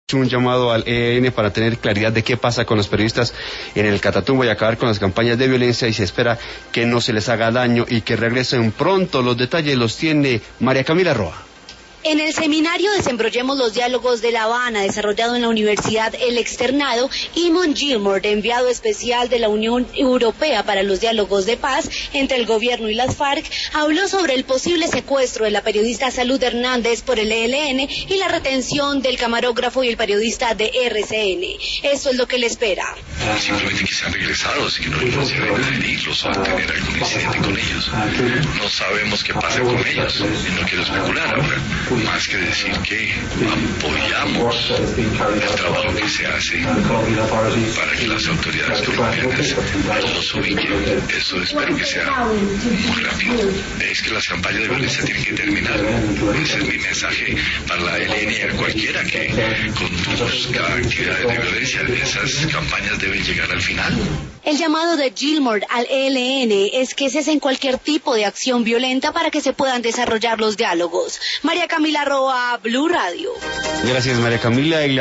Un llamado al ELN para tener claridad de qué pasa con los periodistas en el Catatumbo y acabar con las campañas de violencia, y se espera que no se les haga daño y que regresen pronto. Los detalles los tiene María Camila Roa. En el seminario Desembrollemos los Diálogos de La Habana, desarrollado en la Universidad El Externado, Eamon Gilmore, enviado especial de la Unión Europea para los Diálogos de Paz entre el gobierno y las FARC, habló sobre el posible secuestro de la periodista Salud Hernández por el ELN y la retención del camarógrafo y el periodista de RCN. Esto es lo que le espera. Simplemente que sean regresados y que no los lleven a herirlos o a tener algún incidente con ellos. No sabemos qué pasa con ellos y no quiero especular ahora. Más que decir que apoyamos el trabajo que se hace para que las autoridades colombianas los ubiquen. Eso espero que sea muy rápido. Es que las campañas de violencia tienen que terminar. Ese es mi mensaje para la ELN y a cualquiera que conduzca actividades de violencia. Esas campañas deben llegar al final. El llamado de Gilmore al ELN es que cesen cualquier tipo de acción violenta para que se puedan desarrollar los diálogos. María Camila Roa, Blue Radio. Gracias, María Camila.